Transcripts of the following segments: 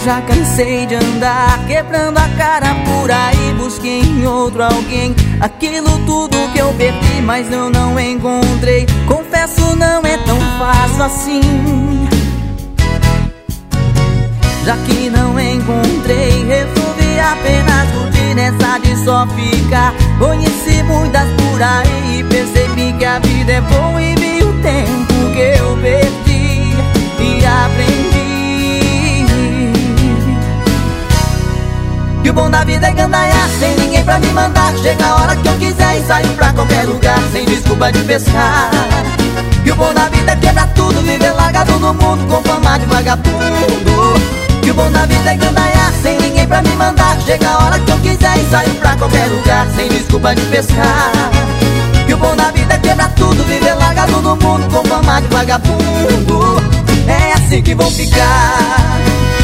Já cansei de andar quebrando a cara por aí. Busquei em outro alguém aquilo tudo que eu perdi, mas eu não encontrei. Confesso, não é tão fácil assim. Já que não encontrei, resolvi apenas curtir nessa de só ficar. Conheci muitas por aí e percebi que a vida é boa, e vi o tempo que eu perdi e aprendi que o bom da vida é gandaiar, sem ninguém pra me mandar. Chega a hora que eu quiser e saio pra qualquer lugar, sem desculpa de pescar. Que o bom da vida é quebrar tudo, viver largado no mundo com fama de vagabundo. Que o bom da vida é gandaiar, sem ninguém pra me mandar. Chega a hora que eu quiser e saio pra qualquer lugar, sem desculpa de pescar. Que o bom da vida é quebrar tudo, viver largado no mundo com fama de vagabundo. É assim que vou ficar.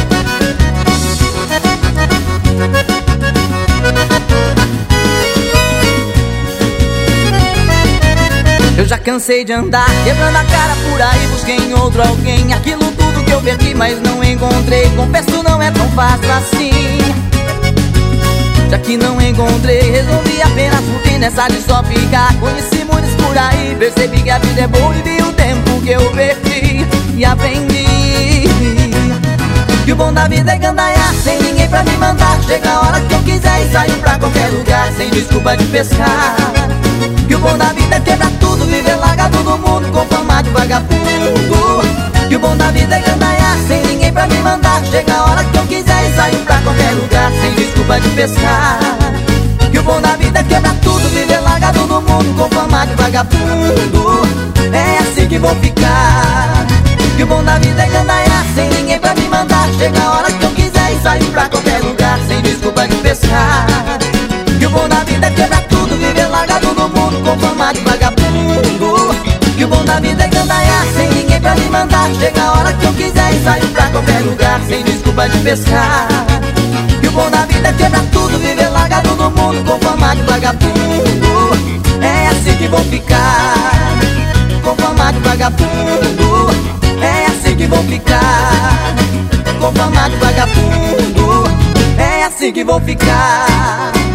Eu já cansei de andar quebrando a cara por aí. Busquei em outro alguém aquilo tudo que eu perdi, mas não encontrei. Confesso, não é tão fácil assim. Já que não encontrei, resolvi apenas curtir nessa de só ficar. Conheci muitos por aí, percebi que a vida é boa, e vi o tempo que eu perdi e aprendi que o bom da vida é gandaiar, sem ninguém pra me mandar. Chega a hora que eu quiser e saio pra qualquer lugar, sem desculpa de pescar. Que o bom da vida é quebrar tudo, viver largado no mundo com fama de vagabundo. Que o bom da vida é gandaiar, sem ninguém pra me mandar. Chega a hora que eu quiser e saio pra qualquer lugar, sem desculpa de pescar. Que o bom da vida é quebrar tudo, viver largado no mundo com fama de vagabundo. É assim que vou ficar. Que o bom da vida é gandaiar, sem ninguém pra me mandar. Chega a hora que eu quiser e saio pra qualquer lugar, sem desculpa de pescar. Que o bom da vida é quebrar tudo, viver largado no mundo com fama de vagabundo. Que o bom da vida é gandaiar, sem ninguém pra me mandar. Chega a hora que eu quiser e saio pra qualquer lugar, sem desculpa de pescar. Que o bom da vida é quebrar tudo, viver largado no mundo com fama de vagabundo. É assim que vou ficar, com fama de vagabundo. É assim que vou ficar, com fama de vagabundo. É assim que vou ficar.